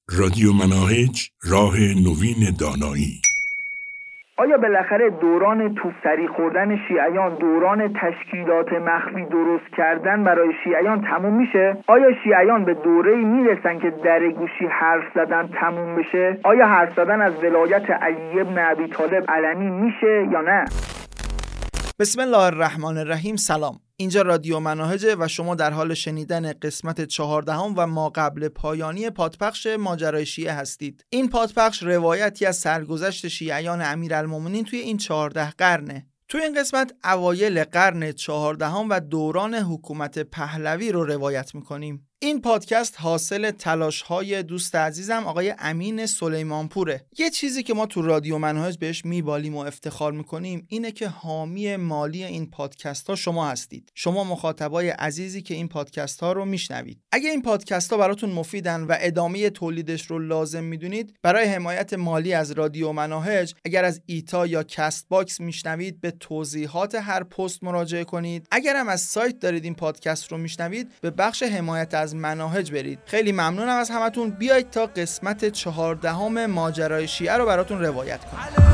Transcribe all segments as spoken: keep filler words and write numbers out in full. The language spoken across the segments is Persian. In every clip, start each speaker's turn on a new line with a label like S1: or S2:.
S1: رادیو مناهج، راه نوین دانایی.
S2: آیا بالاخره دوران توپ‌سری خوردن شیعیان، دوران تشکیلات مخفی درست کردن برای شیعیان تموم میشه؟ آیا شیعیان به دوره‌ای میرسن که در گوشی حرف زدن تموم بشه؟ آیا حرف زدن از ولایت علی بن ابی طالب علنی میشه یا نه؟
S3: بسم الله الرحمن الرحیم. سلام، اینجا رادیو مناهجه و شما در حال شنیدن قسمت چهاردهم و ما قبل پایانی پادپخش ماجرای شیعه هستید. این پادپخش روایتی از سرگذشت شیعیان امیرالمومنین توی این چهارده قرنه. توی این قسمت اوایل قرن چهاردهم و دوران حکومت پهلوی رو روایت میکنیم. این پادکست حاصل تلاش‌های دوست عزیزم آقای امین سلیمانپوره. یه چیزی که ما تو رادیو مناهج بهش میبالیم و افتخار میکنیم اینه که حامی مالی این پادکست ها شما هستید. شما مخاطبای عزیزی که این پادکست ها رو میشنوید. اگه این پادکست ها براتون مفیدن و ادامه تولیدش رو لازم میدونید، برای حمایت مالی از رادیو مناهج اگر از ایتا یا کست باکس میشنوید به توضیحات هر پست مراجعه کنید. اگر هم از سایت دارید این پادکست رو میشنوید، به بخش حمایت از مناهج برید. خیلی ممنونم از همتون. بیایید تا قسمت چهاردهم ماجرای شیعه رو براتون روایت کنم.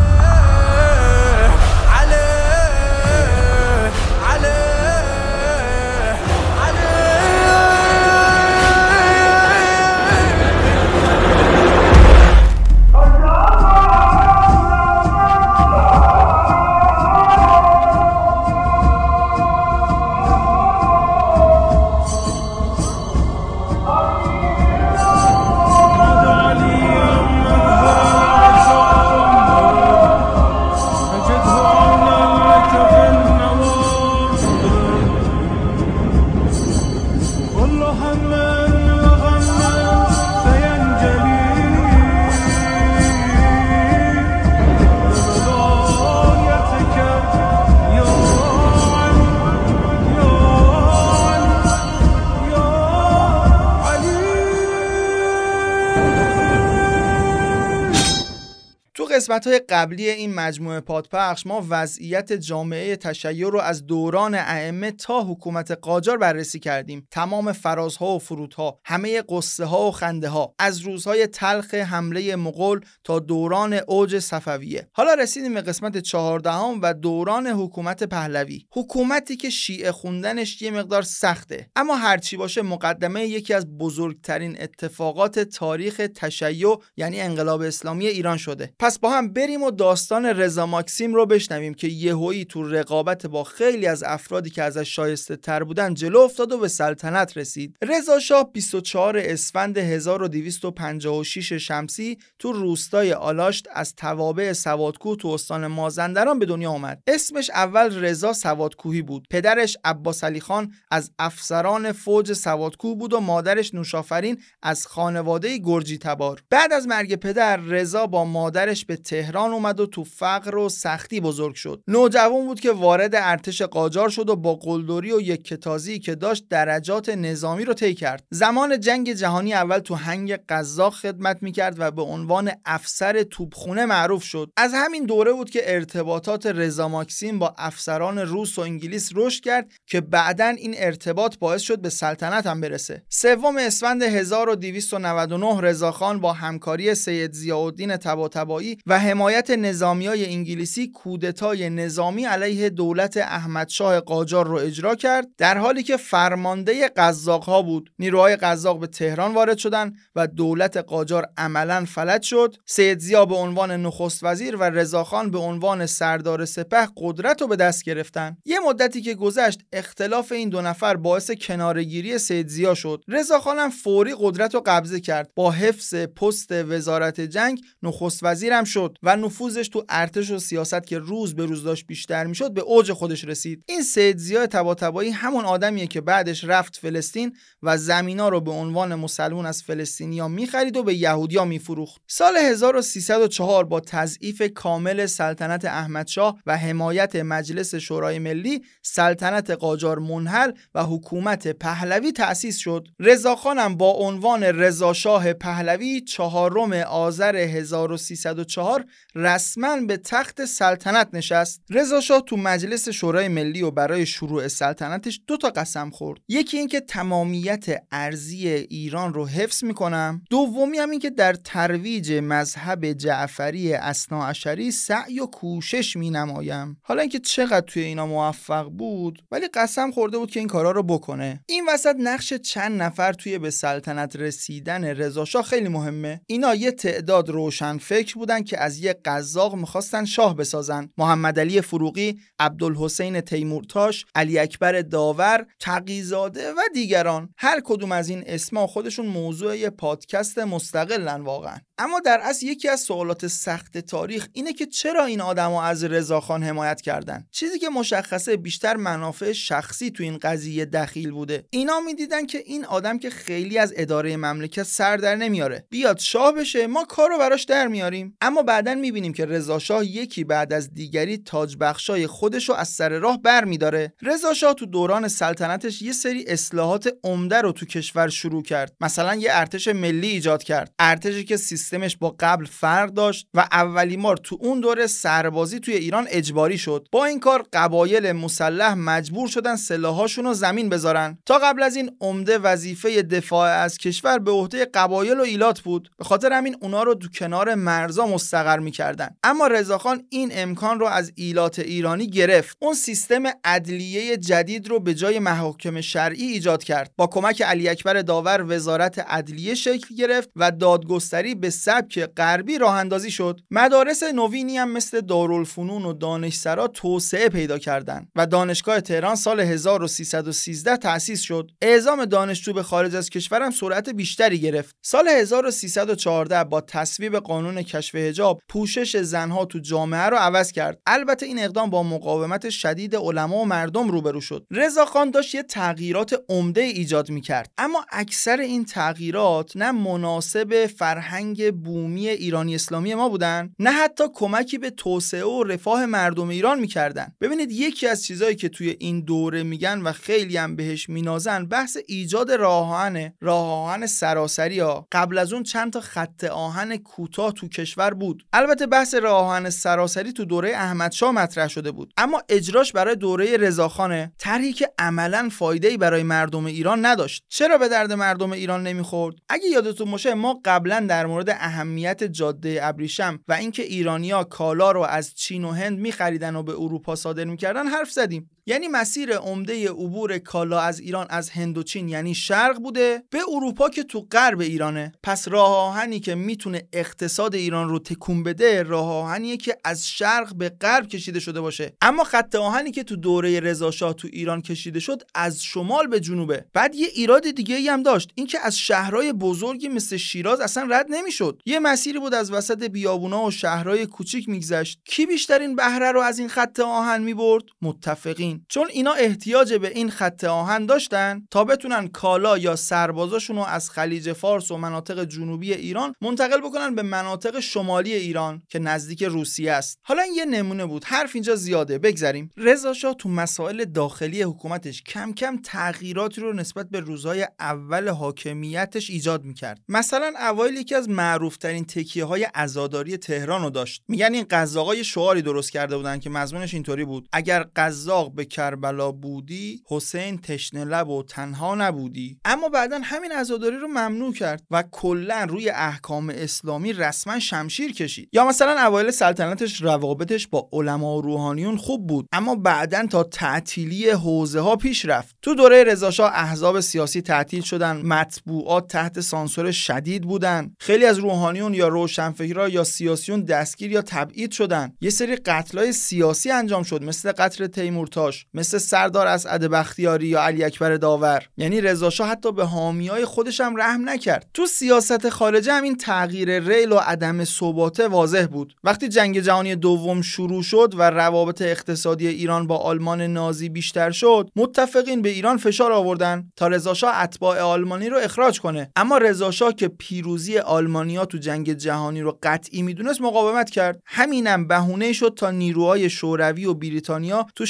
S3: قسمت‌های قبلی این مجموعه پادپخش ما وضعیت جامعه تشیع رو از دوران ائمه تا حکومت قاجار بررسی کردیم. تمام فرازها و فرودها، همه قصه‌ها و خنده‌ها، از روزهای تلخ حمله مغول تا دوران اوج صفویه. حالا رسیدیم به قسمت چهاردهم و دوران حکومت پهلوی. حکومتی که شیعه خوندنش یه مقدار سخته، اما هرچی باشه مقدمه یکی از بزرگترین اتفاقات تاریخ تشیع یعنی انقلاب اسلامی ایران شده. پس با هم بریم و داستان رضا ماکسیم رو بشنویم که یهویی تو رقابت با خیلی از افرادی که ازش شایسته تر بودن جلو افتاد و به سلطنت رسید. رضا شاه بیست و چهارم اسفند هزار و دویست و پنجاه و شش شمسی تو روستای آلاشت از توابع سوادکوه تو استان مازندران به دنیا آمد. اسمش اول رضا سوادکوهی بود. پدرش عباس علی خان از افسران فوج سوادکوه بود و مادرش نوشافرین از خانواده گرجی تبار. بعد از مرگ پدر، رضا با مادرش به تهران اومد و تو فقر و سختی بزرگ شد. نوجوان بود که وارد ارتش قاجار شد و با قلدری و یک کتازی که داشت درجات نظامی رو طی کرد. زمان جنگ جهانی اول تو هنگ قزاق خدمت میکرد و به عنوان افسر توپخونه معروف شد. از همین دوره بود که ارتباطات رضا ماکسیم با افسران روس و انگلیس رشد کرد که بعداً این ارتباط باعث شد به سلطنت هم برسه. سوم اسفند هزار و دویست و نود و نه رضاخان با همکاری سید ضیاءالدین طباطبایی و حمایت نظامیای انگلیسی کودتای نظامی علیه دولت احمدشاه قاجار رو اجرا کرد، در حالی که فرمانده قزاق‌ها بود. نیروهای قزاق به تهران وارد شدند و دولت قاجار عملاً فلج شد. سید ضیا به عنوان نخست وزیر و رضاخان به عنوان سردار سپه قدرت رو به دست گرفتن. یه مدتی که گذشت، اختلاف این دو نفر باعث کناره‌گیری سید ضیا شد. رضاخان هم فوری قدرت رو قبضه کرد. با حفظ پست وزارت جنگ نخست وزیر هم شد و نفوذش تو ارتش و سیاست که روز به روز داشت بیشتر میشد به اوج خودش رسید. این سید ضیا طباطبایی همون آدمیه که بعدش رفت فلسطین و زمینا رو به عنوان مسلمون از فلسطینیا میخرید و به یهودیا میفروخت. سال هزار و سیصد و چهار با تضعیف کامل سلطنت احمدشاه و حمایت مجلس شورای ملی، سلطنت قاجار منحل و حکومت پهلوی تأسیس شد. رضاخان هم با عنوان رضا شاه پهلوی چهارم آذر هزار و سیصد و چهار چهار رسما به تخت سلطنت نشست. رضا شاه تو مجلس شورای ملی و برای شروع سلطنتش دو تا قسم خورد. یکی این که تمامیت ارضی ایران رو حفظ میکنم، دومی هم این که در ترویج مذهب جعفری اثناعشری سعی و کوشش مینمایم. حالا اینکه چقدر توی اینا موفق بود، ولی قسم خورده بود که این کارا رو بکنه. این وسط نقش چند نفر توی به سلطنت رسیدن رضا شاه خیلی مهمه. اینا یه تعداد روشن فکر بودن که از یه قزاق میخواستن شاه بسازن. محمد علی فروغی، عبدالحسین تیمورتاش، علی اکبر داور، تقی‌زاده و دیگران. هر کدوم از این اسما خودشون موضوع یه پادکست مستقلن واقعا. اما در اصل یکی از سوالات سخت تاریخ اینه که چرا این آدما از رضاخان حمایت کردن؟ چیزی که مشخصه بیشتر منافع شخصی تو این قضیه دخیل بوده. اینا میدیدن که این آدم که خیلی از اداره مملکت سر در نمیاره، بیاد شاه بشه، ما کارو براش در میاریم. اما بعدن میبینیم که رضا شاه یکی بعد از دیگری تاج بخشای خودشو از سر راه برمیداره. رضا شاه تو دوران سلطنتش یه سری اصلاحات عمده رو تو کشور شروع کرد. مثلا یه ارتش ملی ایجاد کرد، ارتشی که سیستمش با قبل فرق داشت و اولین بار تو اون دوره سربازی توی ایران اجباری شد. با این کار قبایل مسلح مجبور شدن سلاحاشون رو زمین بذارن. تا قبل از این عمده وظیفه دفاع از کشور به عهده قبایل و ایلات بود، به خاطر همین اونا رو تو کنار مرزا مستقر می‌کردن. اما رضاخان این امکان رو از ایلات ایرانی گرفت. اون سیستم عدلیه جدید رو به جای محاکم شرعی ایجاد کرد. با کمک علی اکبر داور وزارت عدلیه شکل گرفت و دادگستری به سبک غربی راه اندازی شد. مدارس نوینی هم مثل دارالفنون و دانشسرا توسعه پیدا کردند و دانشگاه تهران سال هزار و سیصد و سیزده تأسیس شد. اعزام دانشجو به خارج از کشور هم سرعت بیشتری گرفت. سال هزار و سیصد و چهارده با تصویب قانون کشف حجاب، پوشش زنها تو جامعه رو عوض کرد. البته این اقدام با مقاومت شدید علما و مردم روبرو شد. رضاخان داشت یه تغییرات عمده ایجاد می‌کرد، اما اکثر این تغییرات نه مناسب فرهنگ بومی ایرانی اسلامی ما بودن، نه حتی کمکی به توسعه و رفاه مردم ایران می‌کردن. ببینید یکی از چیزایی که توی این دوره میگن و خیلی هم بهش مینازن بحث ایجاد راه آهن، راه آهن سراسری ها. قبل از اون چند تا خط آهن کوتاه تو کشور بود. البته بحث راه آهن سراسری تو دوره احمدشاه مطرح شده بود، اما اجراش برای دوره رضاخانه، طرحی که عملاً فایده‌ای برای مردم ایران نداشت. چرا به درد مردم ایران نمیخورد؟ اگه یادتون باشه ما قبلا در مورد اهمیت جاده ابریشم و اینکه ایرانی‌ها کالا رو از چین و هند می‌خریدن و به اروپا صادر می‌کردن حرف زدیم. یعنی مسیر عمده عبور کالا از ایران از هند و چین یعنی شرق بوده، به اروپا که تو غرب ایرانه. پس راه آهنی که میتونه اقتصاد ایران رو تکون بده، راه آهنیه که از شرق به غرب کشیده شده باشه. اما خط آهنی که تو دوره رضا شاه تو ایران کشیده شد از شمال به جنوبه. بعد یه ایراد دیگه ای هم داشت، اینکه از شهرهای بزرگی مثل شیراز اصلا رد نمیشد. یه مسیری بود از وسط بیابونا و شهرهای کوچیک میگذشت. کی بیشترین بهره رو از این خط آهن میبرد؟ متفقین. چون اینا احتیاج به این خط آهن داشتن تا بتونن کالا یا سربازاشون رو از خلیج فارس و مناطق جنوبی ایران منتقل بکنن به مناطق شمالی ایران که نزدیک روسیه است. حالا این یه نمونه بود، حرف اینجا زیاده، بگذریم. رضا شاه تو مسائل داخلی حکومتش کم کم تغییراتی رو نسبت به روزهای اول حاکمیتش ایجاد میکرد. مثلا اوایل یکی از معروف‌ترین تکیه‌های عزاداری تهران رو داشت. میگن این قزاقای شعاری درست کرده بودن که مضمونش اینطوری بود: اگر قزاق به کربلا بودی، حسین تشنه لب و تنها نبودی. اما بعداً همین عزاداری رو ممنوع کرد و کلاً روی احکام اسلامی رسما شمشیر کشید. یا مثلا اوایل سلطنتش روابطش با علما و روحانیون خوب بود، اما بعداً تا تعطیلی حوزه ها پیش رفت. تو دوره رضا شاه احزاب سیاسی تعطیل شدن، مطبوعات تحت سانسور شدید بودن، خیلی از روحانیون یا روشنفکرا یا سیاسیون دستگیر یا تبعید شدن. یه سری قتل‌های سیاسی انجام شد، مثل قتل تیمورتاش، مثل سردار اسعد بختیاری یا علی اکبر داور. یعنی رضا شاه حتی به حامیای خودش هم رحم نکرد. تو سیاست خارجه هم این تغییر ریل و عدم ثبات واضح بود. وقتی جنگ جهانی دوم شروع شد و روابط اقتصادی ایران با آلمان نازی بیشتر شد، متفقین به ایران فشار آوردن تا رضا شاه اتباع آلمانی رو اخراج کنه. اما رضا شاه که پیروزی آلمانیا تو جنگ جهانی رو قطعی میدونست مقاومت کرد. همینم بهونه شد تا نیروهای شوروی و بریتانیا تو شهریور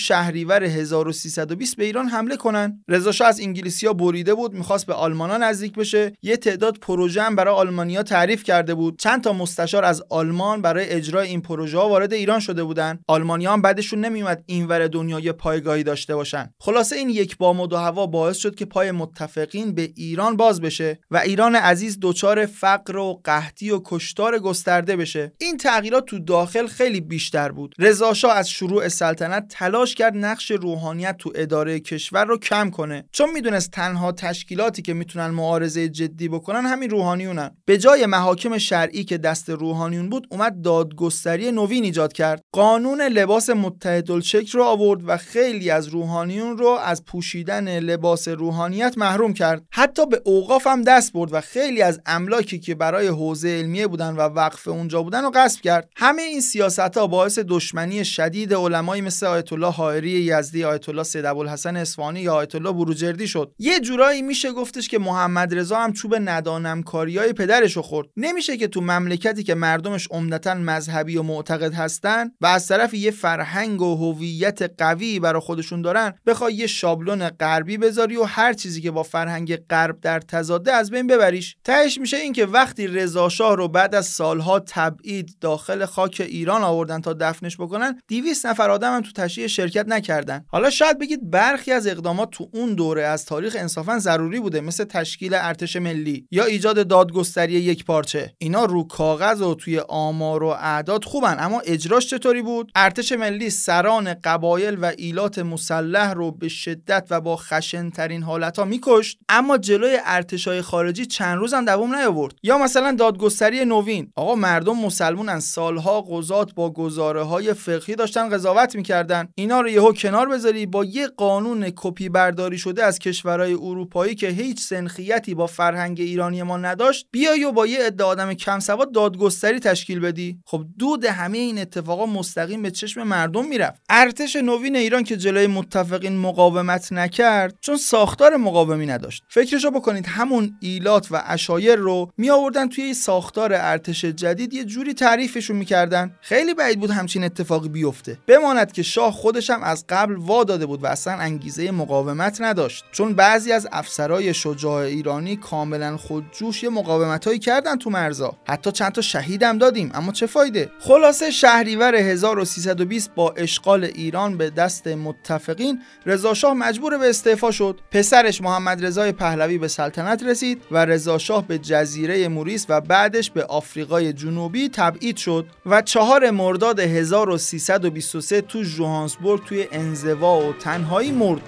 S3: شهریور هزار و سیصد و بیست به ایران حمله کنن. رضا شاه از انگلیسی‌ها بریده بود، می‌خواست به آلمان‌ها نزدیک بشه. یه تعداد پروژه هم برای آلمانی‌ها تعریف کرده بود. چند تا مستشار از آلمان برای اجرای این پروژه‌ها وارد ایران شده بودن. آلمانی‌ها هم بعدشون نمیومد اینور دنیا یه پایگاهی داشته باشن. خلاصه این یک بام و دو هوا باعث شد که پای متفقین به ایران باز بشه و ایران عزیز دچار فقر و قحطی و کشتار گسترده بشه. این تغییرات تو داخل خیلی بیشتر بود. رضا شاه از شروع سلطنت تلاش کرد نقش روحانیت تو اداره کشور رو کم کنه، چون میدونست تنها تشکیلاتی که میتونن معارضه جدی بکنن همین روحانیونن. به جای محاکم شرعی که دست روحانیون بود، اومد دادگستری نوین ایجاد کرد. قانون لباس متحدالشکل رو آورد و خیلی از روحانیون رو از پوشیدن لباس روحانیت محروم کرد. حتی به اوقاف هم دست برد و خیلی از املاکی که برای حوزه علمیه بودن و وقف اونجا بودن رو غصب کرد. همه این سیاست‌ها باعث دشمنی شدید علمایی مثل آیت الله حائری یزدی، آیت الله سید ابوالحسن اصفهانی یا آیت الله بروجردی شد. یه جورایی میشه گفتش که محمد رضا هم چوب ندانمکاریای پدرش رو خورد. نمیشه که تو مملکتی که مردمش عمدتاً مذهبی و معتقد هستن و از طرف یه فرهنگ و هویت قوی برای خودشون دارن، بخوای یه شابلون غربی بذاری و هر چیزی که با فرهنگ غرب در تضاده از بین ببریش. تهش میشه این که وقتی رضا شاه رو بعد از سالها تبعید داخل خاک ایران آوردن تا دفنش بکنن، دویست نفر آدم هم تو تشییع شرکت نکردن. حالا شاید بگید برخی از اقدامات تو اون دوره از تاریخ انصافا ضروری بوده، مثل تشکیل ارتش ملی یا ایجاد دادگستری یک پارچه. اینا رو کاغذ و توی آمار و اعداد خوبن، اما اجراش چطوری بود؟ ارتش ملی سران قبایل و ایلات مسلح رو به شدت و با خشن‌ترین حالت‌ها میکشت، اما جلوی ارتشای خارجی چند روز هم دوام نیاورد. یا مثلا دادگستری نوین، آقا مردم مسلمونن، سالها قضات با گزاره‌های فقهی داشتن قضاوت میکردن. اینا رو یهو کنار بذاری با یه قانون کپی برداری شده از کشورهای اروپایی که هیچ سنخیتی با فرهنگ ایرانی ما نداشت، بیای و با یه عده آدم کم سواد دادگستری تشکیل بدی. خب دود همه این اتفاقا مستقیم به چشم مردم میرفت. ارتش نوین ایران که جلوی متفقین مقاومت نکرد چون ساختار مقاومی نداشت. فکرشو بکنید همون ایلات و عشایر رو می آوردن توی ساختار ارتش جدید یه جوری تعریفشون میکردن. خیلی بعید بود همچین اتفاقی بیفته. بماند که شاه خودش هم از قبل وا داده بود و اصلا انگیزه مقاومت نداشت، چون بعضی از افسرای شجاع ایرانی کاملا خودجوش یه مقاومتایی کردن تو مرزا. حتی چند تا شهید هم دادیم، اما چه فایده؟ خلاصه شهریور هزار و سیصد و بیست با اشغال ایران به دست متفقین، رضا شاه مجبور به استعفا شد. پسرش محمد رضای پهلوی به سلطنت رسید و رضا شاه به جزیره موریس و بعدش به آفریقای جنوبی تبعید شد و چهار مرداد هزار و سیصد و بیست و سه تو ژوهانسبورگ توی انزوا و تنهایی مرد.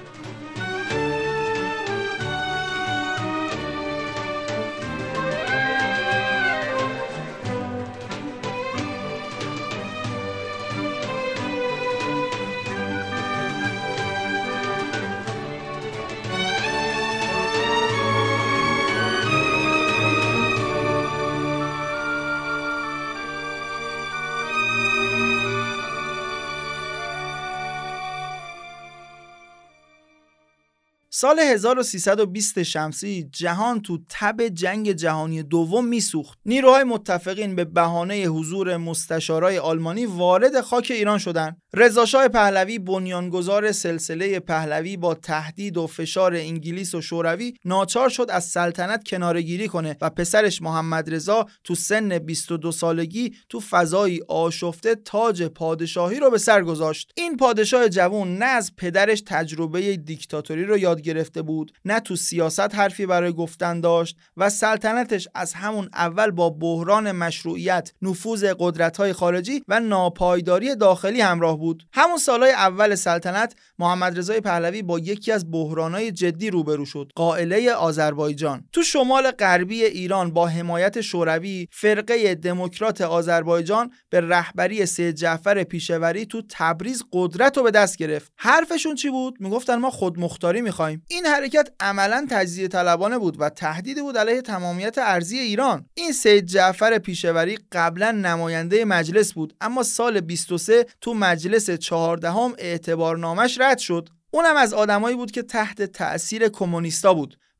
S3: سال هزار و سیصد و بیست شمسی جهان تو تب جنگ جهانی دوم میسوخت. نیروهای متفقین به بهانه حضور مستشارای آلمانی وارد خاک ایران شدند. رضا شاه پهلوی بنیانگذار سلسله پهلوی با تهدید و فشار انگلیس و شوروی ناچار شد از سلطنت کناره‌گیری کنه و پسرش محمد رضا تو سن بیست و دو سالگی تو فضایی آشفته تاج پادشاهی رو به سر گذاشت. این پادشاه جوان نه از پدرش تجربه دیکتاتوری رو یاد گرفته بود، نه تو سیاست حرفی برای گفتن داشت و سلطنتش از همون اول با بحران مشروعیت، نفوذ قدرت‌های خارجی و ناپایداری داخلی همراه بود. همون سالهای اول سلطنت محمد رضای پهلوی با یکی از بحران‌های جدی روبرو شد، قائله آذربایجان. تو شمال غربی ایران با حمایت شوروی، فرقه دموکرات آذربایجان به رهبری سید جعفر پیشوری تو تبریز قدرت رو به دست گرفت. حرفشون چی بود؟ میگفتن ما خودمختاری می‌خوایم. این حرکت عملاً تجزیه طلبانه بود و تهدید بود علیه تمامیت ارضی ایران. این سید جعفر پیشوری قبلا نماینده مجلس بود، اما سال بیست و سه تو مجلس چهاردهم اعتبارنامش رد شد. اونم از آدمایی بود که تحت تأثیر کمونیستا بود.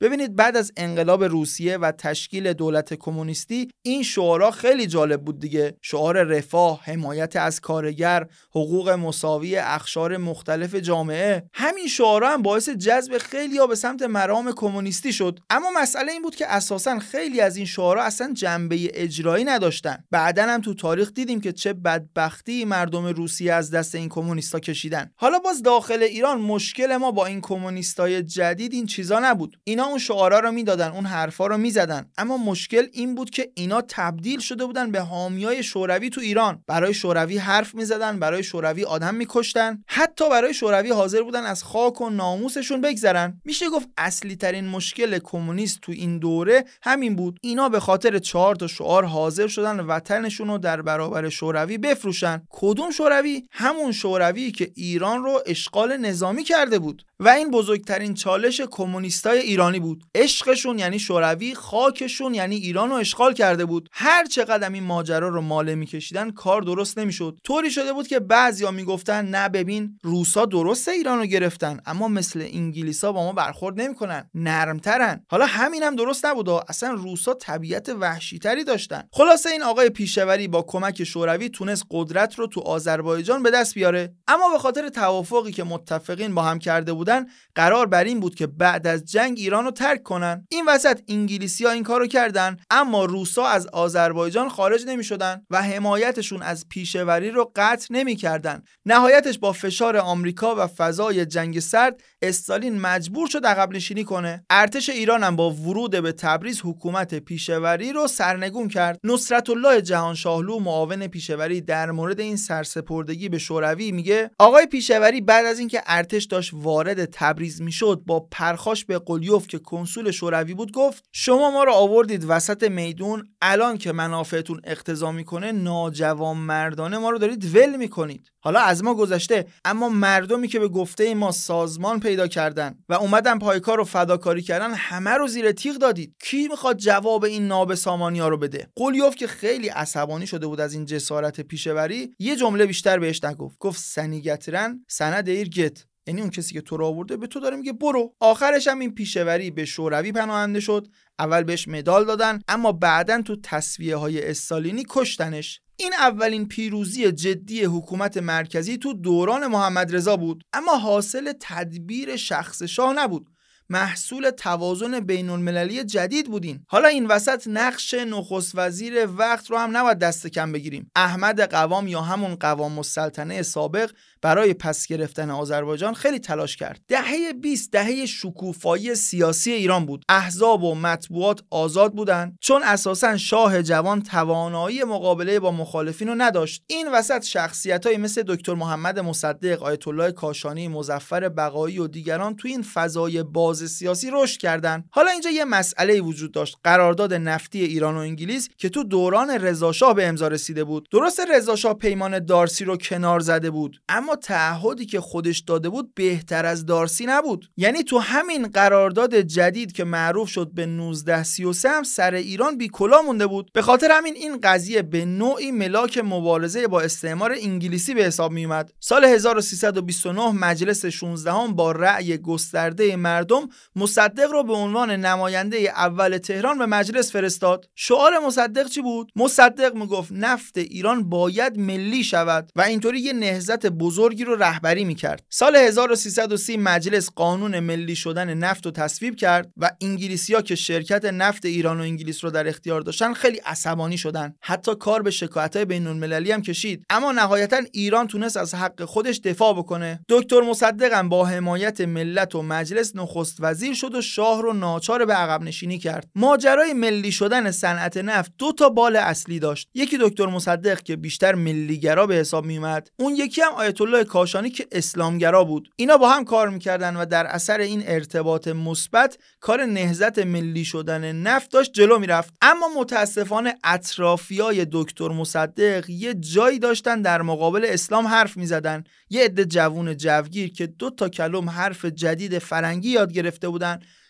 S3: ببینید بعد از انقلاب روسیه و تشکیل دولت کمونیستی این شعارها خیلی جالب بود دیگه. شعار رفاه، حمایت از کارگر، حقوق مساوی اقشار مختلف جامعه. همین شعارها هم باعث جذب خیلی‌ها به سمت مرام کمونیستی شد. اما مسئله این بود که اساساً خیلی از این شعارها اصلا جنبه اجرایی نداشتن. بعداً هم تو تاریخ دیدیم که چه بدبختی مردم روسیه از دست این کمونیستا کشیدن. حالا باز داخل ایران مشکل ما با این کمونیستای جدید این چیزا نبود. اینا اون شعارا رو میدادن، اون حرفا رو میزدن، اما مشکل این بود که اینا تبدیل شده بودن به حامیای شوروی تو ایران. برای شوروی حرف میزدن، برای شوروی آدم میکشتن، حتی برای شوروی حاضر بودن از خاک و ناموسشون بگذرن. میشه گفت اصلی ترین مشکل کمونیست تو این دوره همین بود. اینا به خاطر چهار تا شعار حاضر شدن وطنشون رو در برابر شوروی بفروشن. کدوم شوروی؟ همون شوروی که ایران رو اشغال نظامی کرده بود. و این بزرگترین چالش کمونیستای ایرانی بود. عشقشون یعنی شوروی، خاکشون یعنی ایران رو اشغال کرده بود. هر چقدر این ماجرا رو ماله میکشیدن کار درست نمیشد. طوری شده بود که بعضیا میگفتن نه ببین روسا درسته ایران رو گرفتن، اما مثل انگلیسا با ما برخورد نمیکنن، نرمترن. حالا همین هم درست نبود، اصلا روسا طبیعت وحشیتری داشتن. خلاصه این آقای پیشوری با کمک شوروی تونست قدرت رو تو آذربایجان به دست بیاره، اما به خاطر توافقی که متفقین با هم کرده بودن قرار بر این بود که بعد از جنگ ایران رو ترک کنن. این وسط انگلیسی‌ها این کارو کردن، اما روسا از آذربایجان خارج نمی‌شدن و حمایتشون از پیشوری رو قطع نمی‌کردن. نهایتش با فشار آمریکا و فضای جنگ سرد استالین مجبور شد عقب نشینی کنه. ارتش ایران هم با ورود به تبریز حکومت پیشوری رو سرنگون کرد. نصرت الله جهانشاهلو معاون پیشوری در مورد این سرسپردگی به شوروی میگه آقای پیشوری بعد از اینکه ارتش داشت وارد تبریز میشد با پرخاش به قلیوف که کنسول شوروی بود گفت شما ما رو آوردید وسط میدون، الان که منافعتون اقتضا میکنه ناجوان مردانه ما رو دارید ول میکنید. حالا از ما گذشته، اما مردمی که به گفته ما سازمان پیدا کردن و اومدن پایکار رو فداکاری کردن همه رو زیر تیغ دادید. کی میخواد جواب این نابسامانی‌ها رو بده؟ قلیوف که خیلی عصبانی شده بود از این جسارت پیشوری یه جمله بیشتر بهش نگفت. گفت سنیگترن سند ایر گت، یعنی اون کسی که تو رو آورده به تو داره میگه برو. آخرش هم این پیشوری به شوروی پناهنده شد. اول بهش مدال دادن، اما بعداً تو تسویه های استالینی کشتنش. این اولین پیروزی جدی حکومت مرکزی تو دوران محمد رضا بود، اما حاصل تدبیر شخص شاه نبود، محصول توازن بین المللی جدید بودین. حالا این وسط نقش نخست وزیر وقت رو هم نباید دست کم بگیریم. احمد قوام یا همون قوام السلطنه سابق برای پس گرفتن آذربایجان خیلی تلاش کرد. دهه بیست دهه شکوفایی سیاسی ایران بود. احزاب و مطبوعات آزاد بودن، چون اساساً شاه جوان توانایی مقابله با مخالفین رو نداشت. این وسط شخصیتایی مثل دکتر محمد مصدق، آیت الله کاشانی، مظفر بقایی و دیگران تو این فضای باز سیاسی رشد کردن. حالا اینجا یه مسئله وجود داشت، قرارداد نفتی ایران و انگلیس که تو دوران رضا شاه به امضا رسیده بود. درست رضا شاه پیمان دارسی رو کنار زده بود، اما تعهدی که خودش داده بود بهتر از دارسی نبود. یعنی تو همین قرارداد جدید که معروف شد به نوزده سی و سه هم سر ایران بی کلا مونده بود. به خاطر همین این قضیه به نوعی ملاک مبارزه با استعمار انگلیسی به حساب می اومد. سال هزار و سیصد و بیست و نه مجلس شانزدهم با رأی گسترده مردم مصدق رو به عنوان نماینده اول تهران به مجلس فرستاد. شعار مصدق چی بود؟ مصدق میگفت نفت ایران باید ملی شود و اینطوری یه نهضت بزرگی رو رهبری میکرد. سال هزار و سیصد و سی مجلس قانون ملی شدن نفت رو تصویب کرد و انگلیسی‌ها که شرکت نفت ایران و انگلیس رو در اختیار داشتن خیلی عصبانی شدن. حتی کار به شکایت‌های بین‌المللی هم کشید، اما نهایتاً ایران تونست از حق خودش دفاع بکنه. دکتر مصدق هم با حمایت ملت و مجلس نخست وزیر شد و شاه رو ناچار به عقب نشینی کرد. ماجرای ملی شدن صنعت نفت دو تا بال اصلی داشت. یکی دکتر مصدق که بیشتر ملیگرا به حساب میومد، اون یکی هم آیت الله کاشانی که اسلامگرا بود. اینا با هم کار میکردن و در اثر این ارتباط مثبت کار نهضت ملی شدن نفت داشت جلو میرفت. اما متاسفانه اطرافیای دکتر مصدق یه جایی داشتن در مقابل اسلام حرف میزدن. یه عده جوون جوگیر که دو تا کلم حرف جدید فرنگی یاد گرفته بودن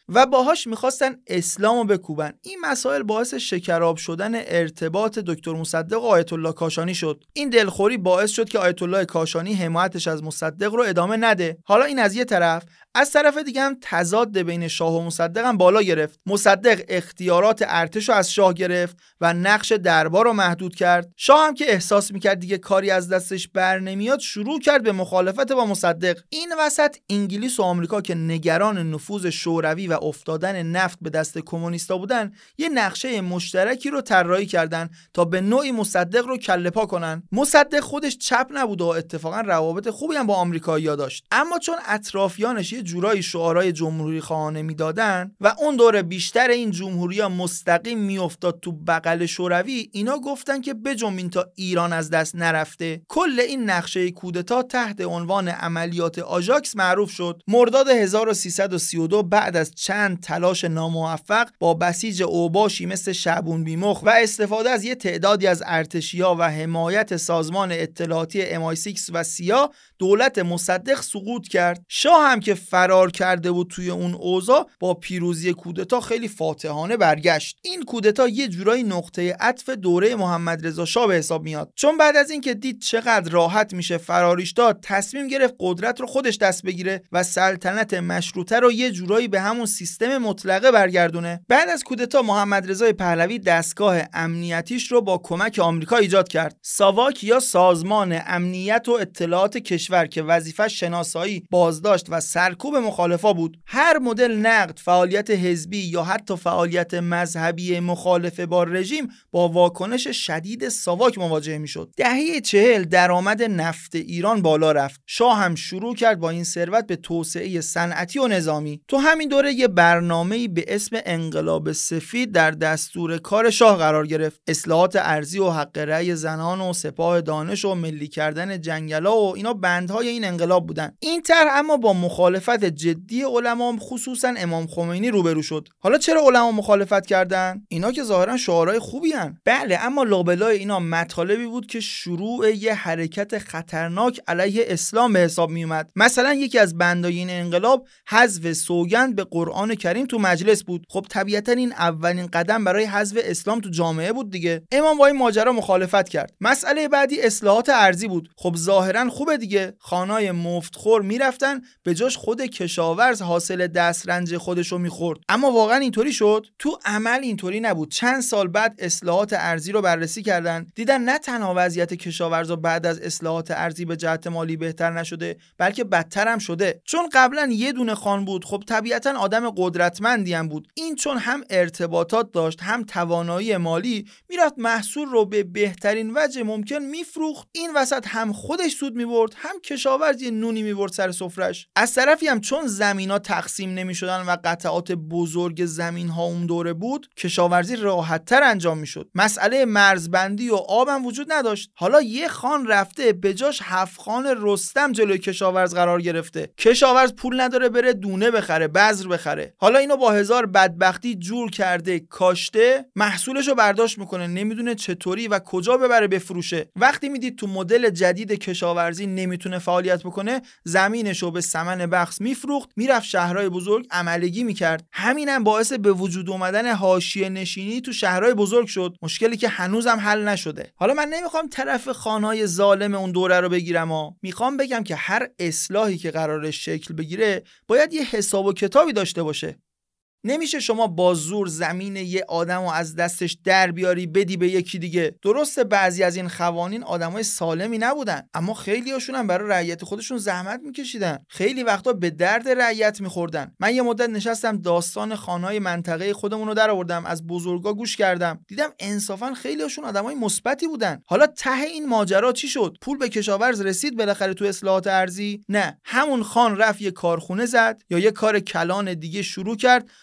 S3: و باهاش میخواستن اسلامو بکوبن. این مسائل باعث شکراب شدن ارتباط دکتر مصدق و آیت الله کاشانی شد. این دلخوری باعث شد که آیت الله کاشانی حمایتش از مصدق رو ادامه نده. حالا این از یه طرف، از طرف دیگه هم تضاد بین شاه و مصدق هم بالا گرفت. مصدق اختیارات ارتش رو از شاه گرفت و نقش دربار رو محدود کرد. شاه هم که احساس میکرد دیگه کاری از دستش بر نمیاد، شروع کرد به مخالفت با مصدق. این وسط انگلیس و آمریکا که نگران نفوذ شوروی و افتادن نفت به دست کمونیستا بودن، یه نقشه مشترکی رو طراحی کردن تا به نوعی مصدق رو کله پا کنن. مصدق خودش چپ نبود و اتفاقا روابط خوبی هم با آمریکایی‌ها داشت، اما چون اطرافیانش جورایی شعارهای جمهوری خواهانه میدادن و اون دوره بیشتر این جمهوری‌ها مستقیم میافتاد تو بغل شوروی، اینا گفتن که بجنبین تا ایران از دست نرفته. کل این نقشه کودتا تحت عنوان عملیات آژاکس معروف شد. مرداد هزار و سیصد و سی و دو بعد از چند تلاش ناموفق با بسیج اوباشی مثل شعبون بیمخ و استفاده از یه تعدادی از ارتشی‌ها و حمایت سازمان اطلاعاتی ام آی شش و سیا، دولت مصدق سقوط کرد. شاه هم که فرار کرده بود توی اون اوضاع، با پیروزی کودتا خیلی فاتحانه برگشت. این کودتا یه جورایی نقطه عطف دوره محمد رضا شاه به حساب میاد، چون بعد از اینکه دید چقدر راحت میشه فراریش داد، تصمیم گرفت قدرت رو خودش دست بگیره و سلطنت مشروطه رو یه جورایی به همون سیستم مطلقه برگردونه. بعد از کودتا محمد رضا پهلوی دستگاه امنیتیش رو با کمک آمریکا ایجاد کرد. ساواک یا سازمان امنیت و اطلاعات کشور که وظیفش شناسایی، بازداشت و سرکوب مخالفا بود. هر مدل نقد، فعالیت حزبی یا حتی فعالیت مذهبی مخالف با رژیم با واکنش شدید ساواک مواجه میشد. دهه چهل درآمد نفت ایران بالا رفت. شاه هم شروع کرد با این ثروت به توسعه صنعتی و نظامی. تو همین دوره یه برنامه‌ای به اسم انقلاب سفید در دستور کار شاه قرار گرفت. اصلاحات ارضی و حق رأی زنان و سپاه دانش و ملی کردن جنگلا و اینا بندهای این انقلاب بودن. این طرح اما با مخالفت جدی علما، خصوصا امام خمینی، روبرو شد. حالا چرا علما مخالفت کردن؟ اینا که ظاهرا شعارهای خوبی ان. بله، اما لابلای اینا مطالبی بود که شروع یه حرکت خطرناک علیه اسلام به حساب می اومد. مثلا یکی از بندای این انقلاب حذف سوگند به قرآن کریم تو مجلس بود. خب طبیعتا این اولین قدم برای حذف اسلام تو جامعه بود دیگه. امام با این ماجرا مخالفت کرد. مسئله بعدی اصلاحات ارضی بود. خب ظاهرا خوبه دیگه، خانای مفتخور میرفتن به جاش خود کشاورز حاصل دسترنج خودشو میخورد. اما واقعا اینطوری شد؟ تو عمل اینطوری نبود. چند سال بعد اصلاحات ارضی رو بررسی کردن، دیدن نه تنها وضعیت کشاورزا بعد از اصلاحات ارضی به جهت مالی بهتر نشده، بلکه بدتر هم شده. چون قبلا یه دونه خان بود، خب طبیعتا آدم قدرتمندی هم بود. این چون هم ارتباطات داشت هم توانایی مالی، میرفت محصول رو به بهترین وجه ممکن میفروخت. این وسط هم خودش سود میبرد، هم کشاورز یه نونی میبرد سر سفرش. از طرفی هم چون زمینا تقسیم نمیشدن و قطعات بزرگ زمین ها اون دوره بود، کشاورزی راحت تر انجام میشد. مسئله مرزبندی و آب هم وجود نداشت. حالا یه خان رفته به جاش هفت خان رستم جلوی کشاورز قرار گرفته. کشاورز پول نداره بره دونه بخره، بذر بخره. حالا اینو با هزار بدبختی جور کرده، کاشته، محصولشو برداشت میکنه، نمیدونه چطوری و کجا ببره بفروشه. وقتی میدید تو مدل جدید کشاورزی نمیتونه فعالیت بکنه، زمینشو به ثمن بخس میفروخت، میرفت شهرهای بزرگ عملگی میکرد. همینم باعث به وجود اومدن حاشیه نشینی تو شهرهای بزرگ شد، مشکلی که هنوزم حل نشده. حالا من نمیخوام طرف خانهای ظالم اون دوره رو بگیرم، ها میخوام بگم که هر اصلاحی که قراره شکل بگیره باید یه حساب و کتابی داشته باشه. نمیشه شما با زور زمین یه آدمو از دستش در بیاری بدی به یکی دیگه. درسته بعضی از این قوانین آدمای سالمی نبودن، اما خیلی هاشون هم برای رعیت خودشون زحمت میکشیدن. خیلی وقتا به درد رعیت میخوردن. من یه مدت نشستم داستان خانهای منطقه خودمون رو در آوردم، از بزرگا گوش کردم، دیدم انصافا خیلی هاشون آدمای مثبتی بودن. حالا ته این ماجرا چی شد؟ پول به کشاورز رسید بالاخره تو اصلاحات ارضی؟ نه، همون خان رفت یه کارخونه زد یا یه کار کلان دیگه شروع کرد،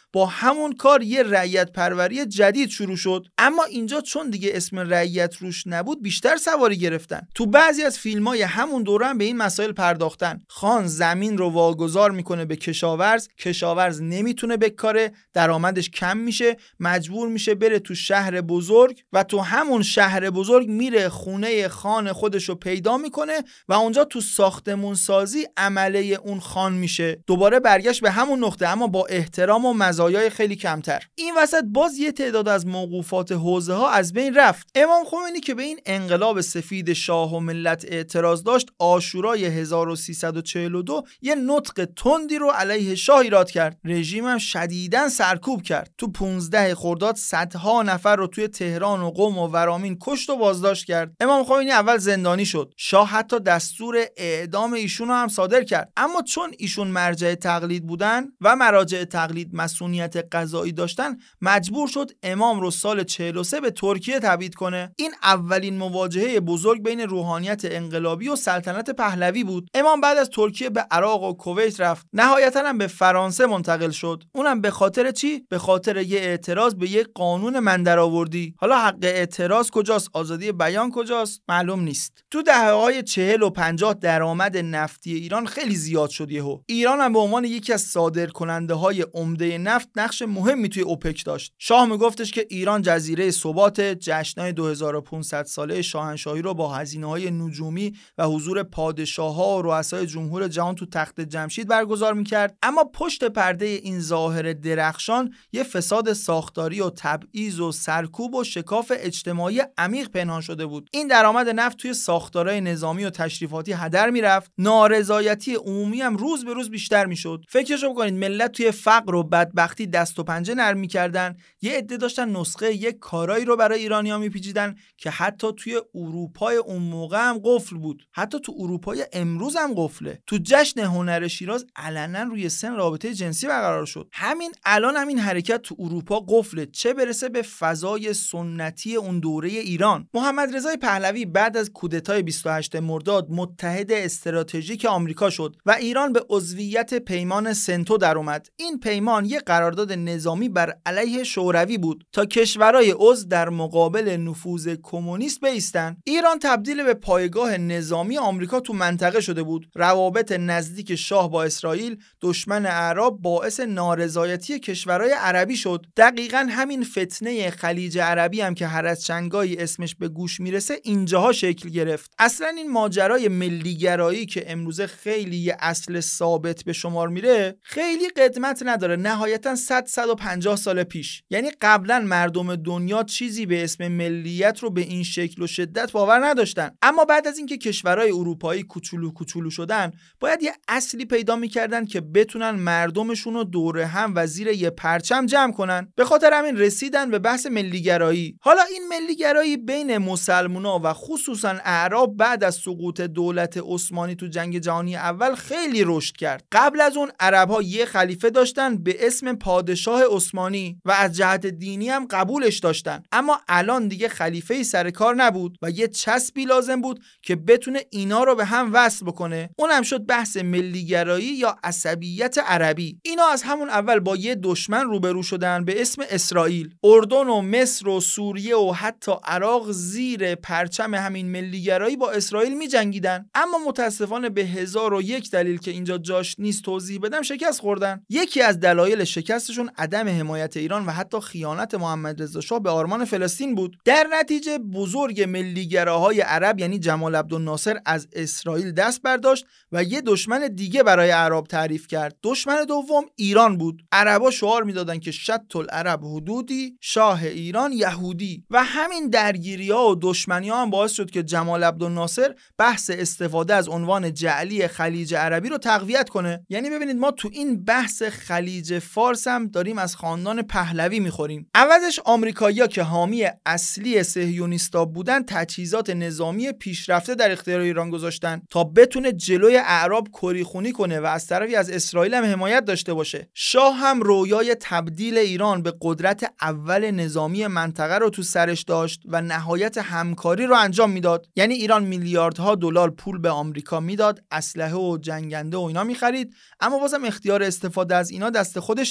S3: با همون کار یه رعیت پروری جدید شروع شد. اما اینجا چون دیگه اسم رعیت روش نبود بیشتر سواری گرفتن. تو بعضی از فیلم‌های همون دوران به این مسائل پرداختن. خان زمین رو واگذار میکنه به کشاورز، کشاورز نمیتونه بکاره، درآمدش کم میشه، مجبور میشه بره تو شهر بزرگ و تو همون شهر بزرگ میره خونه خان خودش رو پیدا میکنه و اونجا تو ساختمون سازی عمله اون خان میشه. دوباره برگشت به همون نقطه اما با احترام و مزایای خیلی کمتر. این وسط باز یه تعداد از موقوفات حوزه ها از بین رفت. امام خمینی که به این انقلاب سفید شاه و ملت اعتراض داشت، عاشورای هزار و سیصد و چهل و دو یه نطق تندی رو علیه شاه ایراد کرد. رژیمم شدیداً سرکوب کرد. تو پانزده خرداد صدها نفر رو توی تهران و قم و ورامین کشت و بازداشت کرد. امام خمینی اول زندانی شد. شاه حتی دستور اعدام ایشون رو هم صادر کرد. اما چون ایشون مرجع تقلید بودن و مراجع تقلید مسئولیت قضایی داشتن، مجبور شد امام رو سال چهل و سه به ترکیه تبعید کنه. این اولین مواجهه بزرگ بین روحانیت انقلابی و سلطنت پهلوی بود. امام بعد از ترکیه به عراق و کویت رفت. نهایتاً هم به فرانسه منتقل شد. اونم به خاطر چی؟ به خاطر یه اعتراض به یه قانون مندرآوردی. حالا حق اعتراض کجاست؟ آزادی بیان کجاست؟ معلوم نیست. تو دهه‌های چهل و پنجاه درآمد نفتی ایران خیلی زیاد شد یهو. ایران هم به عنوان یکی از صادرکننده‌های عمده نفت نقش مهمی توی اوپک داشت. شاه میگفتش که ایران جزیره ثبات، جشن‌های دو هزار و پانصد ساله شاهنشاهی رو با هزینه‌های نجومی و حضور پادشاه‌ها و رؤسای جمهور جهان تو تخت جمشید برگزار می‌کرد. اما پشت پرده این ظاهر درخشان یه فساد ساختاری و تبعیض و سرکوب و شکاف اجتماعی عمیق پنهان شده بود. این درآمد نفت توی ساختارهای نظامی و تشریفاتی هدر میرفت. نارضایتی عمومی هم روز به روز بیشتر میشد. فکرشو بکنید، ملت توی فقر و بدبختی دست و پنجه نرم می‌کردن. یه عده داشتن نسخه یک کارایی رو برای ایرانی‌ها میپیچیدن که حتی توی اروپای اون موقع هم قفل بود. حتی تو اروپای امروز هم قفله. تو جشن هنر شیراز علنا روی سن رابطه جنسی برقرار شد. همین الان هم این حرکت تو اروپا قفله، چه برسه به فضای سنتی اون دوره ایران. محمد رضا پهلوی بعد از کودتای بیست و هشتم مرداد متحد استراتژیک آمریکا شد و ایران به عضویت پیمان سنتو در اومد. این پیمان یک قرارداد نظامی بر علیه شوروی بود تا کشورهای عضو در مقابل نفوذ کمونیست بایستن. ایران تبدیل به پایگاه نظامی آمریکا تو منطقه شده بود. روابط نزدیک شاه با اسرائیل، دشمن اعراب، باعث نارضایتی کشورهای عربی شد. دقیقاً همین فتنه خلیج عربی هم که هر از چنگایی اسمش به گوش میرسه اینجاها شکل گرفت. اصلا این ماجرای ملیگرایی که امروزه خیلی یه اصل ثابت به شمار میره خیلی قدمت نداره. نهایتاً صد صد و پنجاه سال پیش، یعنی قبلا مردم دنیا چیزی به اسم ملیت رو به این شکل و شدت باور نداشتن. اما بعد از اینکه کشورهای اروپایی کوچولو کوچولو شدن، باید یه اصلی پیدا میکردن که بتونن مردمشون رو دور هم و زیر یه پرچم جمع کنن. به خاطر همین رسیدن به بحث ملیگرایی. حالا این ملیگرایی بین مسلمونا و خصوصا اعراب بعد از سقوط دولت عثمانی تو جنگ جهانی اول خیلی رشد کرد. قبل از اون عرب‌ها یه خلیفه داشتن به اسم پادشاه عثمانی و از جهت دینی هم قبولش داشتن. اما الان دیگه خلیفه‌ای سر کار نبود و یه چسبی لازم بود که بتونه اینا رو به هم وصل بکنه. اونم شد بحث ملیگرایی یا عصبیت عربی. اینا از همون اول با یه دشمن روبرو شدن به اسم اسرائیل. اردن و مصر و سوریه و حتی عراق زیر پرچم همین ملیگرایی با اسرائیل می‌جنگیدن. اما متاسفانه به هزار و یک دلیل که اینجا جاش نیست توضیح بدم شکست خوردن. یکی از دلایل شکستشون عدم حمایت ایران و حتی خیانت محمد رضا شاه به آرمان فلسطین بود. در نتیجه بزرگ ملیگراهای عرب یعنی جمال عبدالناصر از اسرائیل دست برداشت و یه دشمن دیگه برای عرب تعریف کرد. دشمن دوم ایران بود. عربا شعار میدادن که شط العرب حدودی، شاه ایران یهودی. و همین درگیری‌ها و دشمنی‌ها هم باعث شد که جمال عبدالناصر بحث استفاده از عنوان جعلی خلیج عربی رو تقویت کنه. یعنی ببینید ما تو این بحث خلیج فارس هم داریم از خاندان پهلوی میخوریم. عوضش آمریکایی‌ها که حامی اصلی صهیونیستا بودن تجهیزات نظامی پیشرفته در اختیار ایران گذاشتن تا بتونه جلوی اعراب کریخونی کنه و از طرفی از اسرائیل هم حمایت داشته باشه. شاه هم رویای تبدیل ایران به قدرت اول نظامی منطقه رو تو سرش داشت و نهایت همکاری رو انجام میداد. یعنی ایران میلیاردها دلار پول به آمریکا میداد، اسلحه و جنگنده و اینا میخرید، اما بازم اختیار استفاده از اینا دست خودش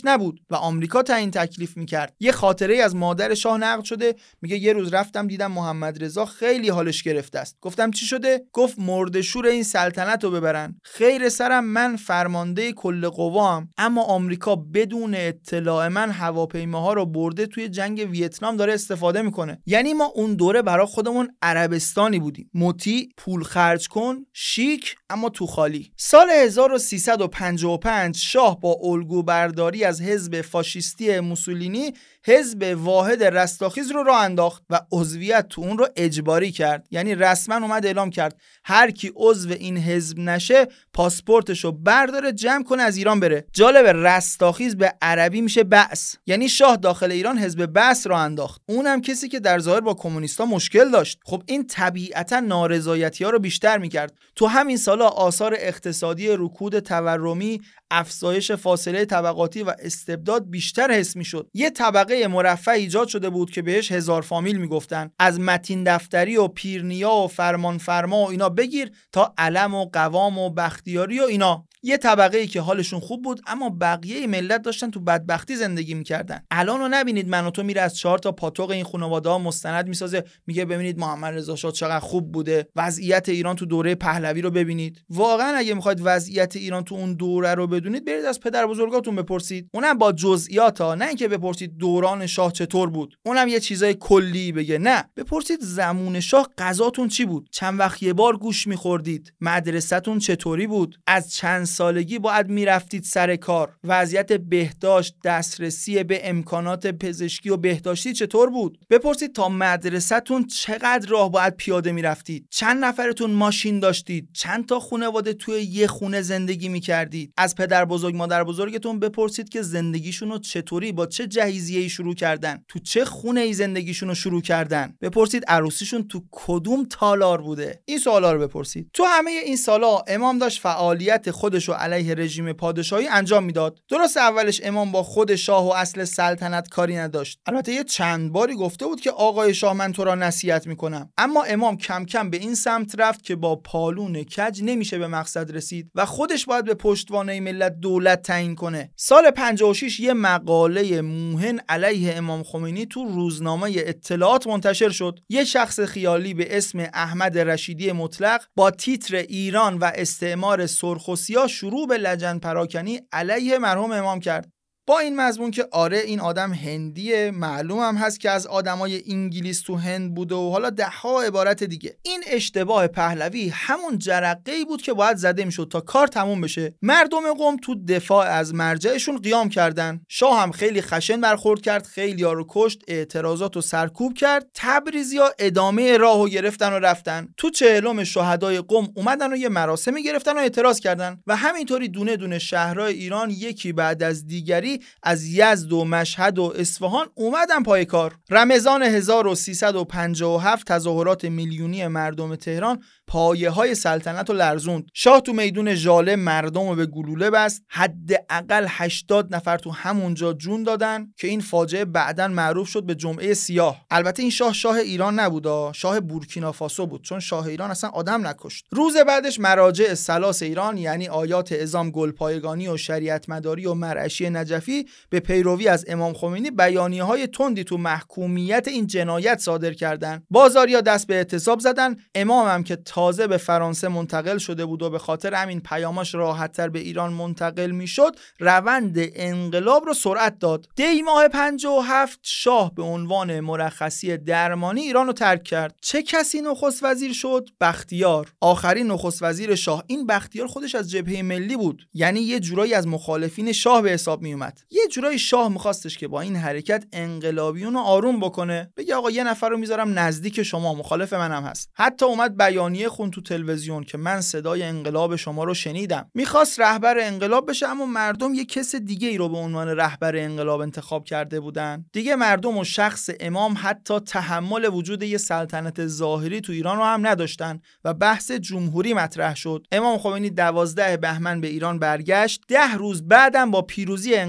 S3: نبود و آمریکا تعیین تکلیف میکرد. یه خاطره از مادر شاه نقل شده، میگه یه روز رفتم دیدم محمد رضا خیلی حالش گرفته است. گفتم چی شده؟ گفت مرده‌شور این سلطنت رو ببرن. خیر سرم، من فرمانده کل قوام، اما آمریکا بدون اطلاع من هواپیماها رو برده توی جنگ ویتنام داره استفاده میکنه. یعنی ما اون دوره برای خودمون عربستانی بودیم، مطیع، پول خرج کن، شیک، اما تو خالی. سال هزار و سیصد و پنجاه و پنج شاه با الگو برداری از حزب فاشیستی موسولینی حزب واحد رستاخیز رو راه انداخت و عضویت تو اون رو اجباری کرد. یعنی رسما اومد اعلام کرد هر کی عضو این حزب نشه پاسپورتشو برداره جمع کنه از ایران بره. جالب، رستاخیز به عربی میشه بعث. یعنی شاه داخل ایران حزب بعث راه انداخت، اونم کسی که در ظاهر با کمونیستا مشکل داشت. خب این طبیعتا نارضایتی‌ها رو بیشتر میکرد. تو همین سالا آثار اقتصادی رکود تورمی، افزایش فاصله طبقاتی و استبداد بیشتر حس میشد. یه طبقه مرفه ایجاد شده بود که بهش هزار فامیل میگفتن، از متین دفتری و پیرنیا و فرمان فرما و اینا بگیر تا علم و قوام و بختیاری و اینا. یه طبقه‌ای که حالشون خوب بود اما بقیه ملت داشتن تو بدبختی زندگی میکردن. الانو نبینید من و تو میره از چهار تا پاتوق این خانواده‌ها مستند میسازه، میگه ببینید محمد رضا شاه چقدر خوب بوده، وضعیت ایران تو دوره پهلوی رو ببینید. واقعا اگه میخواید وضعیت ایران تو اون دوره رو بدونید برید از پدر بزرگاتون بپرسید، اونم با جزئیات ها، نه اینکه بپرسید دوران شاه چطور بود، اونم یه چیزای کلی بگه. نه، بپرسید زمان شاه غذاتون چی بود، چند وقت یه بار گوش میخوردید، مدرسه‌تون چطوری بود، از چند سالگی باید میرفتید سر کار، وضعیت بهداشت، دسترسی به امکانات پزشکی و بهداشتی چطور بود. بپرسید تا مدرسه‌تون چقدر راه باید پیاده میرفتید، چند نفرتون ماشین داشتید، چند تا خانواده توی یه خونه زندگی میکردید. از پدر بزرگ مادر بزرگتون بپرسید که زندگیشون رو چطوری، با چه جهیزیه‌ای شروع کردن، تو چه خونه‌ای زندگیشون رو شروع کردن. بپرسید عروسیشون تو کدوم تالار بوده. این سوالا رو بپرسید. تو همه این سالا امام داشت فعالیت خودش رو علیه رژیم پادشاهی انجام میداد. درست اولش امام با خود شاه و اصل سلطنت کاری نداشت. البته یه چند باری گفته بود که آقای شاه من تو را نصیحت میکنم، اما امام کم کم به این سمت رفت که با پالون کج نمیشه به مقصد رسید و خودش باید به پشتوانه ملت دولت تعیین کنه. سال پنجاه و شش یه مقاله موهن علیه امام خمینی تو روزنامه اطلاعات منتشر شد. یه شخص خیالی به اسم احمد رشیدی مطلق با تیتر ایران و استعمار سرخ و سیاه شروع به لجن پراکنی علیه مرحوم امام کرد. با این مضمون که آره این آدم هندیه، معلوم هم هست که از آدمای انگلیس تو هند بوده و حالا ده ها عبارت دیگه. این اشتباه پهلوی همون جرقه‌ای بود که باید زده میشد تا کار تموم بشه. مردم قم تو دفاع از مرجعشون قیام کردن. شاه هم خیلی خشن برخورد کرد، خیلی‌ها رو کشت، اعتراضات رو سرکوب کرد. تبریزی‌ها ادامه راهو گرفتن و رفتن. تو چهلم شهدای قم اومدن و یه مراسمی گرفتن و اعتراض کردن و همینطوری دونه دونه شهرهای ایران یکی بعد از دیگری از یزد و مشهد و اصفهان اومدن پای کار. رمضان هزار و سیصد و پنجاه و هفت تظاهرات میلیونی مردم تهران پایه های سلطنت رو لرزوند. شاه تو میدون ژاله مردم رو به گلوله بست. حداقل هشتاد نفر تو همونجا جون دادن که این فاجعه بعداً معروف شد به جمعه سیاه. البته این شاه شاه ایران نبود، شاه بورکینافاسو بود، چون شاه ایران اصلا آدم نکشت. روز بعدش مراجع ثلاث ایران یعنی آیات اعظام گلپایگانی و شریعت مداری و مرعشی نجفی به پیروی از امام خمینی بیانیه‌های تندی تو محکومیت این جنایت صادر کردند. بازاریا دست به اعتصاب زدن. امام هم که تازه به فرانسه منتقل شده بود و به خاطر همین پیاماش راحت‌تر به ایران منتقل میشد، روند انقلاب رو سرعت داد. دی ماه پنجاه و هفت شاه به عنوان مرخصی درمانی ایران رو ترک کرد. چه کسی نخست وزیر شد؟ بختیار، آخرین نخست وزیر شاه. این بختیار خودش از جبهه ملی بود، یعنی یه جورایی از مخالفین شاه به حساب می اومد. یه جورایی شاه می‌خواستش که با این حرکت انقلابیون رو آروم بکنه، بگه آقا یه نفر رو میذارم نزدیک شما، مخالف منم هست. حتی اومد بیانیه خون تو تلویزیون که من صدای انقلاب شما رو شنیدم. میخواست رهبر انقلاب بشه، اما مردم یه کس دیگه ای رو به عنوان رهبر انقلاب انتخاب کرده بودن. دیگه مردم و شخص امام حتی تحمل وجود یه سلطنت ظاهری تو ایران رو هم نداشتن و بحث جمهوری مطرح شد. امام خمینی دوازده بهمن به ایران برگشت. ده روز بعدم با پیروزی انقلاب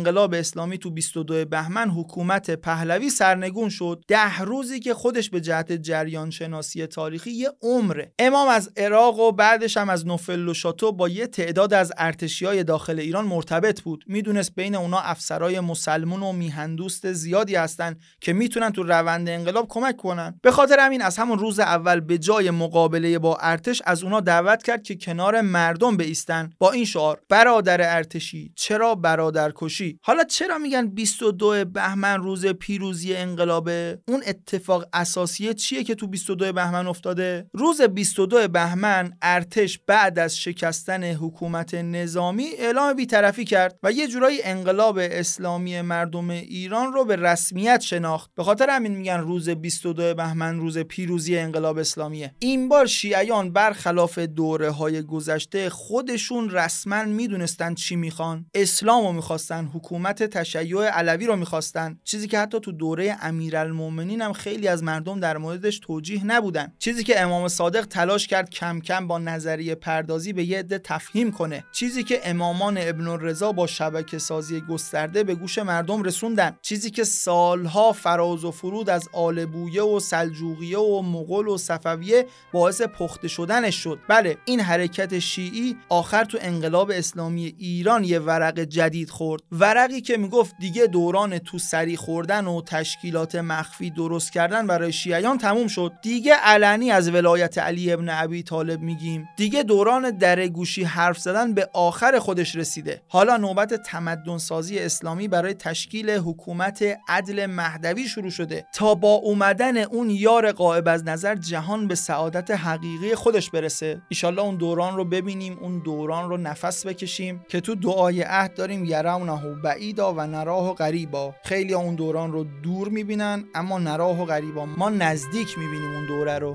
S3: انقلاب اسلامی تو بیست و دو بهمن حکومت پهلوی سرنگون شد. ده روزی که خودش به جهت جریان شناسی تاریخی یه عمره. امام از عراق و بعدش هم از نوفل و شاتو با یه تعداد از ارتشیای داخل ایران مرتبط بود. میدونست بین اونا افسرای مسلمون و میهندوست زیادی هستن که میتونن تو روند انقلاب کمک کنن. به خاطر همین از همون روز اول به جای مقابله با ارتش از اونا دعوت کرد که کنار مردم بایستن با این شعار: برادر ارتشی چرا برادر کشی. حالا چرا میگن بیست و دو بهمن روز پیروزی انقلابه؟ اون اتفاق اساسیه چیه که تو بیست و دو بهمن افتاده؟ روز بیست و دو بهمن ارتش بعد از شکستن حکومت نظامی اعلام بی‌طرفی کرد و یه جورایی انقلاب اسلامی مردم ایران رو به رسمیت شناخت. به خاطر همین میگن روز بیست و دو بهمن روز پیروزی انقلاب اسلامیه. این بار شیعیان برخلاف دوره‌های گذشته خودشون رسما میدونستن چی میخوان. اسلامو میخواستن، حکومت تشیع علوی رو میخواستن، چیزی که حتی تو دوره امیرالمومنین هم خیلی از مردم در موردش توجیه نبودن، چیزی که امام صادق تلاش کرد کم کم با نظریه پردازی به یه عده تفهیم کنه، چیزی که امامان ابن الرضا با شبکه سازی گسترده به گوش مردم رسوندن، چیزی که سالها فراز و فرود از آل بویه و سلجوقیه و مغول و صفویه باعث پخته شدنش شد. بله، این حرکت شیعی آخر تو انقلاب اسلامی ایران یه ورق جدید خورد، ورقی که میگفت دیگه دوران تو سری خوردن و تشکیلات مخفی درست کردن برای شیعیان تموم شد. دیگه علنی از ولایت علی ابن ابی طالب میگیم. دیگه دوران در گوشی حرف زدن به آخر خودش رسیده. حالا نوبت تمدن سازی اسلامی برای تشکیل حکومت عدل مهدوی شروع شده تا با اومدن اون یار غائب از نظر جهان به سعادت حقیقی خودش برسه. ایشالله اون دوران رو ببینیم، اون دوران رو نفس بکشیم که تو دعای عهد داریم یرونه بعیدا و نراه قریبا. خیلی اون دوران رو دور میبینن اما نراه قریبا، ما نزدیک میبینیم اون دوره رو.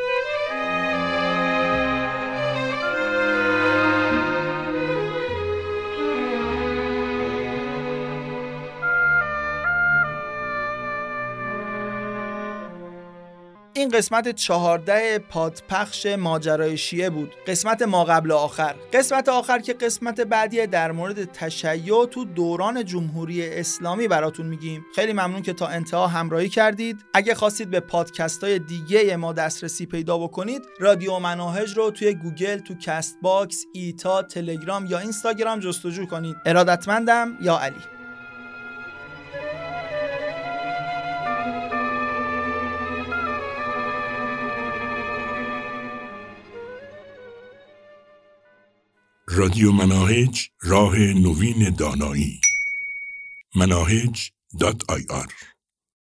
S3: این قسمت چهارده پادپخش ماجرای شیعه بود، قسمت ما قبل آخر. قسمت آخر که قسمت بعدیه در مورد تشیع تو دوران جمهوری اسلامی براتون میگیم. خیلی ممنون که تا انتها همراهی کردید. اگه خواستید به پادکست‌های دیگه ما دسترسی پیدا بکنید، رادیو مناهج رو توی گوگل، تو کست باکس، ایتا، تلگرام یا اینستاگرام جستجو کنید. ارادتمندم، یا علی.
S1: رادیو مناهج، راه نوین دانایی. مناهج دات آی آر